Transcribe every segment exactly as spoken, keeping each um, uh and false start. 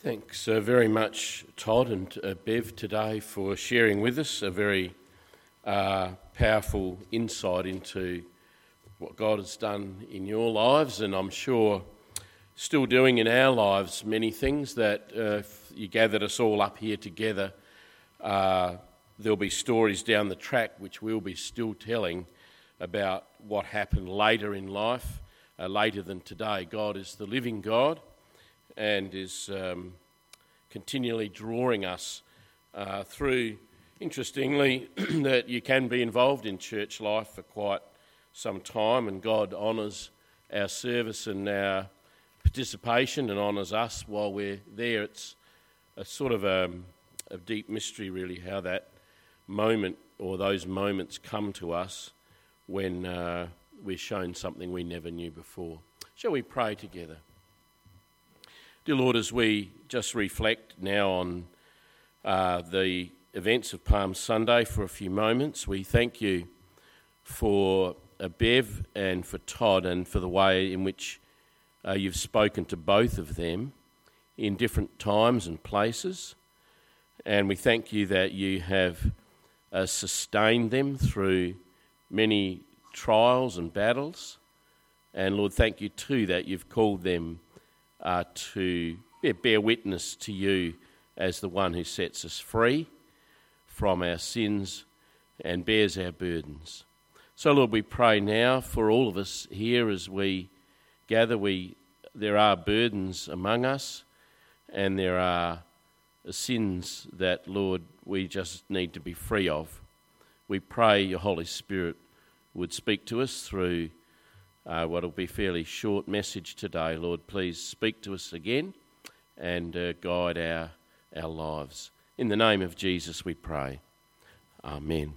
Thanks uh, very much, Todd and uh, Bev, today for sharing with us a very uh, powerful insight into what God has done in your lives, and I'm sure still doing in our lives many things that uh, if you gathered us all up here together, uh, there'll be stories down the track which we'll be still telling about what happened later in life, uh, later than today. God is the living God and is um, continually drawing us uh, through, interestingly, that you can be involved in church life for quite some time, and God honours our service and our participation and honours us while we're there. It's a sort of a, a deep mystery, really, how that moment or those moments come to us when uh, we're shown something we never knew before. Shall we pray together? Dear Lord, as we just reflect now on uh, the events of Palm Sunday for a few moments, we thank you for uh, Bev and for Todd and for the way in which uh, you've spoken to both of them in different times and places. And we thank you that you have uh, sustained them through many trials and battles. And Lord, thank you too that you've called them Uh, to bear witness to you as the one who sets us free from our sins and bears our burdens. So Lord, we pray now for all of us here as we gather. We there are burdens among us, and there are sins that, Lord, we just need to be free of. We pray your Holy Spirit would speak to us through Uh, what will be a fairly short message today. Lord, please speak to us again and uh, guide our, our lives. In the name of Jesus we pray. Amen.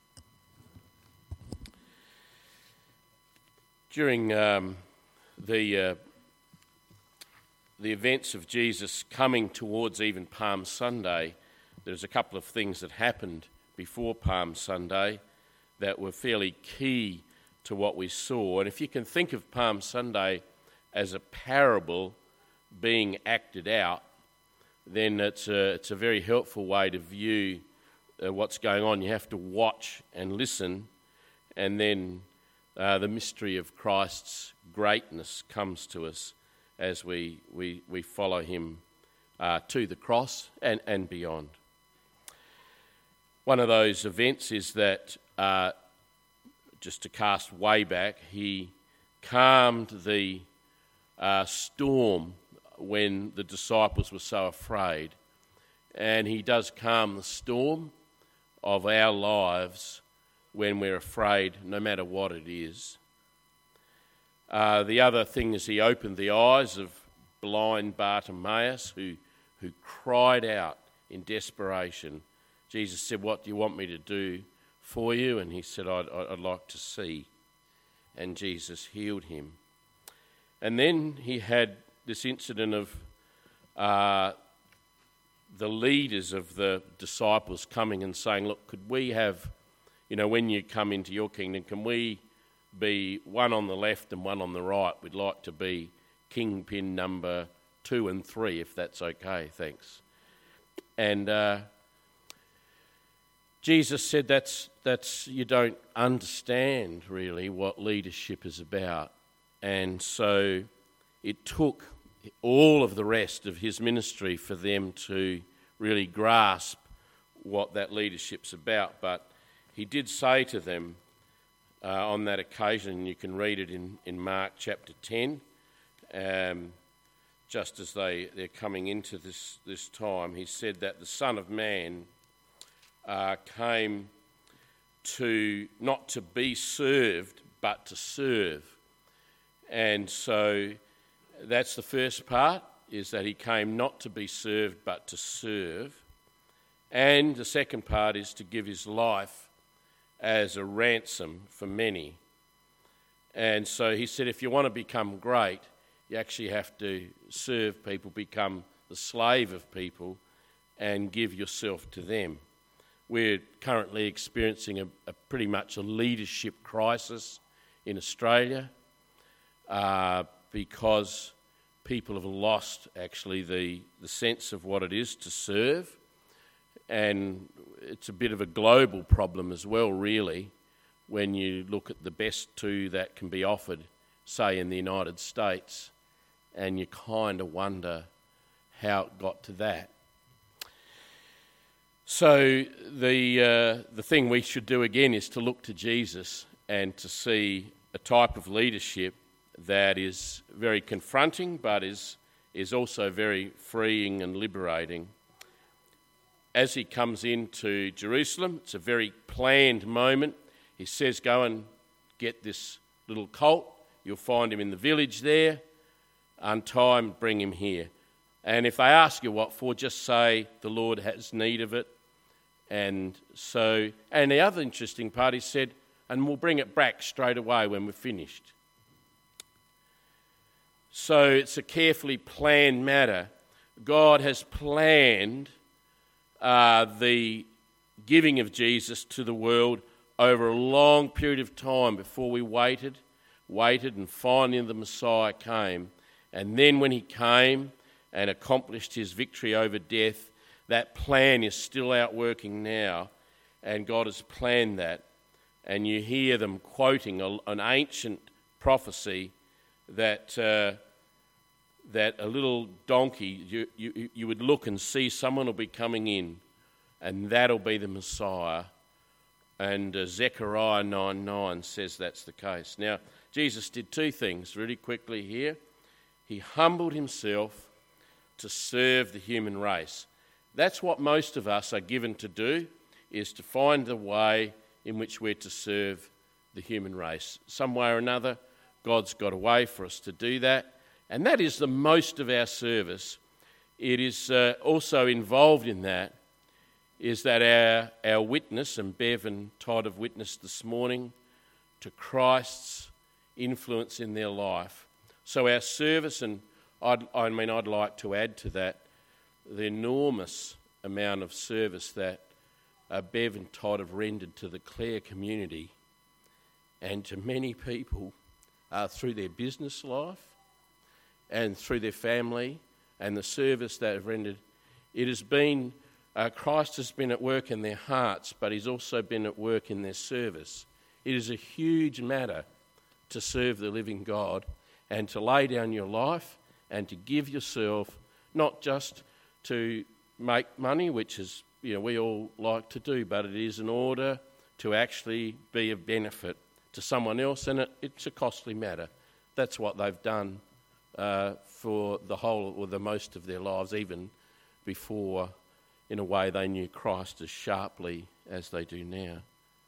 During um, the, uh, the events of Jesus coming towards even Palm Sunday, there's a couple of things that happened before Palm Sunday that were fairly key to what we saw. And if you can think of Palm Sunday as a parable being acted out, then it's a, it's a very helpful way to view uh, what's going on. You have to watch and listen, and then uh, the mystery of Christ's greatness comes to us as we, we, we follow him uh, to the cross and, and beyond. One of those events is that uh, just to cast way back, he calmed the uh, storm when the disciples were so afraid. And he does calm the storm of our lives when we're afraid, no matter what it is. Uh, the other thing is he opened the eyes of blind Bartimaeus, who, who cried out in desperation. Jesus said, "What do you want me to do for you?" And he said, I'd, I'd like to see. And Jesus healed him. And then he had this incident of uh, the leaders of the disciples coming and saying, "Look, could we have, you know, when you come into your kingdom, can we be one on the left and one on the right? We'd like to be kingpin number two and three, if that's okay, thanks." And uh, Jesus said, that's, that's you don't understand really what leadership is about. And so it took all of the rest of his ministry for them to really grasp what that leadership's about. But he did say to them uh, on that occasion, you can read it in, in Mark chapter ten, um, just as they, they're coming into this, this time, he said that the Son of Man Uh, came to not to be served, but to serve. And so that's the first part, is that he came not to be served, but to serve. And the second part is to give his life as a ransom for many. And so he said, if you want to become great, you actually have to serve people, become the slave of people, and give yourself to them. We're currently experiencing a, a pretty much a leadership crisis in Australia uh, because people have lost actually the, the sense of what it is to serve, and it's a bit of a global problem as well, really, when you look at the best two that can be offered, say in the United States, and you kind of wonder how it got to that. So the uh, the thing we should do again is to look to Jesus and to see a type of leadership that is very confronting, but is is also very freeing and liberating. As he comes into Jerusalem, it's a very planned moment. He says, go and get this little colt. You'll find him in the village there. Untie him, bring him here. And if they ask you what for, just say the Lord has need of it. And so, and the other interesting part, he said, and we'll bring it back straight away when we're finished. So it's a carefully planned matter. God has planned uh, the giving of Jesus to the world over a long period of time before we waited, waited, and finally the Messiah came. And then when he came and accomplished his victory over death, that plan is still out working now, and God has planned that. And you hear them quoting a, an ancient prophecy that uh, that a little donkey, you, you, you would look and see someone will be coming in, and that'll be the Messiah. And uh, Zechariah nine nine says that's the case. Now, Jesus did two things really quickly here. He humbled himself to serve the human race. That's what most of us are given to do, is to find the way in which we're to serve the human race. Some way or another, God's got a way for us to do that, and that is the most of our service. It is uh, also involved in that, is that our, our witness, and Bev and Todd have witnessed this morning, to Christ's influence in their life. So our service, and I'd, I mean I'd like to add to that, the enormous amount of service that uh, Bev and Todd have rendered to the Clare community and to many people uh, through their business life and through their family, and the service that have rendered. It has been, uh, Christ has been at work in their hearts, but he's also been at work in their service. It is a huge matter to serve the living God and to lay down your life and to give yourself, not just to make money, which is, you know, we all like to do, but it is in order to actually be of benefit to someone else, and it, it's a costly matter. That's what they've done uh, for the whole or the most of their lives, even before, in a way, they knew Christ as sharply as they do now.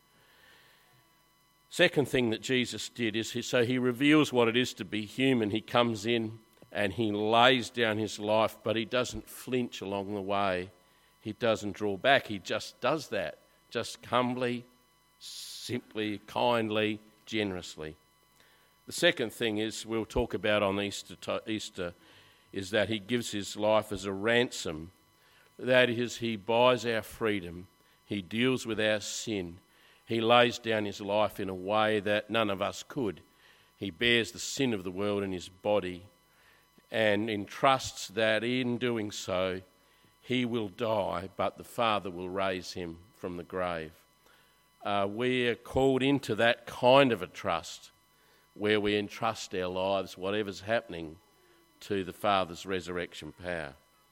Second thing that Jesus did is, he, so he reveals what it is to be human. He comes in and he lays down his life, but he doesn't flinch along the way. He doesn't draw back. He just does that, just humbly, simply, kindly, generously. The second thing is, we'll talk about on Easter, Easter is that he gives his life as a ransom. That is, he buys our freedom. He deals with our sin. He lays down his life in a way that none of us could. He bears the sin of the world in his body, and entrusts that in doing so, he will die, but the Father will raise him from the grave. Uh, we are called into that kind of a trust, where we entrust our lives, whatever's happening, to the Father's resurrection power.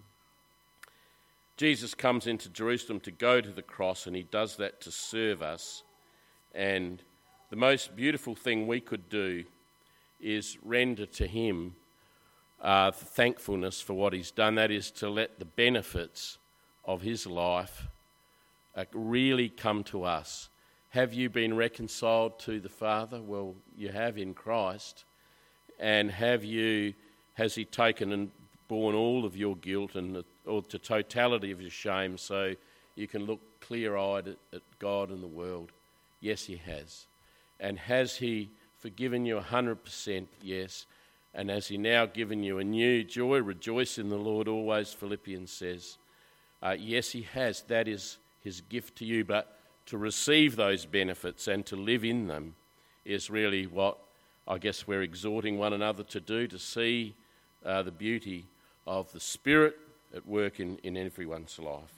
Jesus comes into Jerusalem to go to the cross, and he does that to serve us. And the most beautiful thing we could do is render to him Uh, thankfulness for what he's done. That is to let the benefits of his life uh, really come to us. Have you been reconciled to the Father? Well, you have in Christ. And have you, has he taken and borne all of your guilt and the, or the totality of your shame, so you can look clear-eyed at, at God and the world? Yes, he has. And has he forgiven you one hundred percent? Yes. And has he now given you a new joy? Rejoice in the Lord always, Philippians says. Uh, yes, he has. That is his gift to you. But to receive those benefits and to live in them is really what I guess we're exhorting one another to do, to see uh, the beauty of the Spirit at work in, in everyone's life.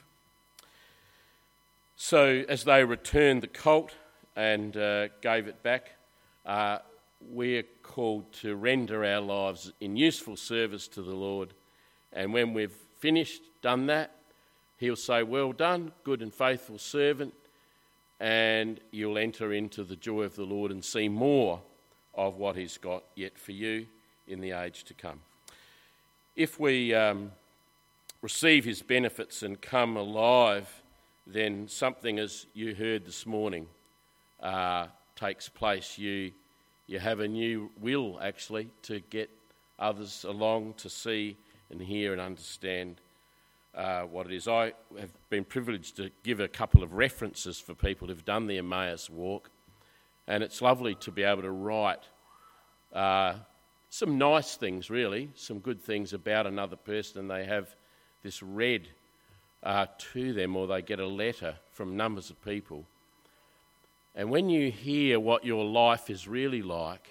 So as they returned the colt and uh, gave it back, uh, we're called to render our lives in useful service to the Lord. And when we've finished, done that, he'll say, well done, good and faithful servant, and you'll enter into the joy of the Lord and see more of what he's got yet for you in the age to come. If we um, receive his benefits and come alive, then something, as you heard this morning, uh, takes place. You, you have a new will, actually, to get others along to see and hear and understand uh, what it is. I have been privileged to give a couple of references for people who've done the Emmaus walk, and it's lovely to be able to write uh, some nice things, really, some good things about another person, and they have this read uh, to them, or they get a letter from numbers of people. And when you hear what your life is really like,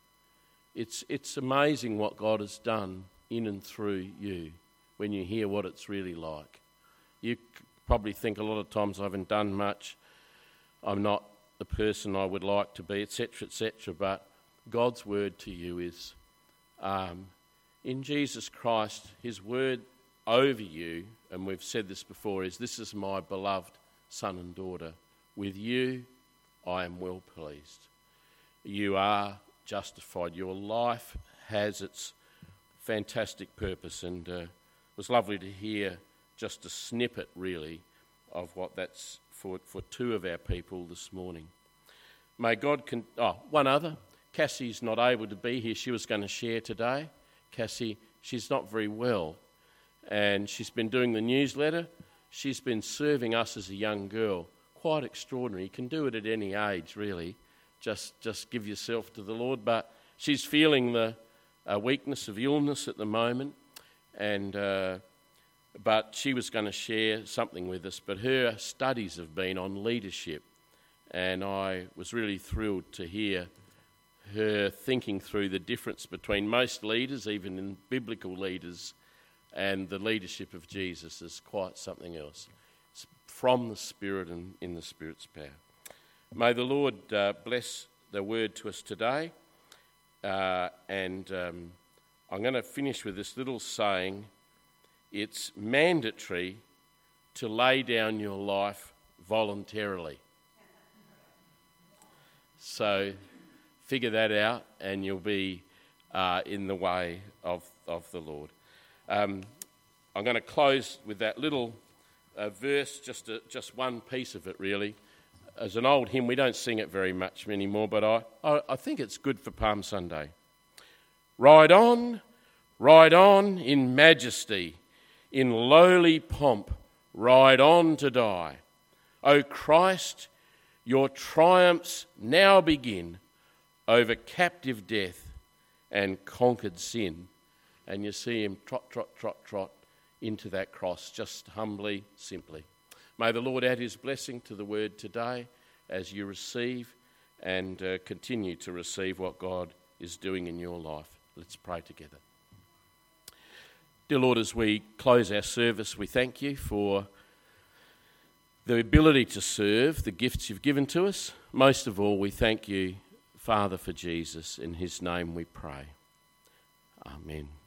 it's it's amazing what God has done in and through you when you hear what it's really like. You probably think a lot of times I haven't done much, I'm not the person I would like to be, et cetera, et cetera. But God's word to you is, um, in Jesus Christ, his word over you, and we've said this before, is this is my beloved son and daughter. With you, I am well pleased. You are justified. Your life has its fantastic purpose, and uh, it was lovely to hear just a snippet, really, of what that's for, for two of our people this morning. May God... Con- oh, one other. Cassie's not able to be here. She was going to share today. Cassie, she's not very well, and she's been doing the newsletter. She's been serving us as a young girl. Quite extraordinary. You can do it at any age, really. Just just give yourself to the Lord. But she's feeling the uh, weakness of illness at the moment, and uh, but she was going to share something with us. But her studies have been on leadership, and I was really thrilled to hear her thinking through the difference between most leaders, even in biblical leaders, and the leadership of Jesus is quite something else. It's from the Spirit and in the Spirit's power. May the Lord uh, bless the word to us today. Uh, and um, I'm going to finish with this little saying. It's mandatory to lay down your life voluntarily. So figure that out and you'll be uh, in the way of, of the Lord. Um, I'm going to close with that little uh, verse, just a, just one piece of it really. As an old hymn, we don't sing it very much anymore, but I, I, I think it's good for Palm Sunday. Ride on, ride on in majesty, in lowly pomp, ride on to die. O Christ, your triumphs now begin over captive death and conquered sin. And you see him trot, trot, trot, trot into that cross, just humbly, simply. May the Lord add his blessing to the word today as you receive and uh, continue to receive what God is doing in your life. Let's pray together. Dear Lord, as we close our service, we thank you for the ability to serve, the gifts you've given to us. Most of all, we thank you, Father, for Jesus. In his name we pray. Amen.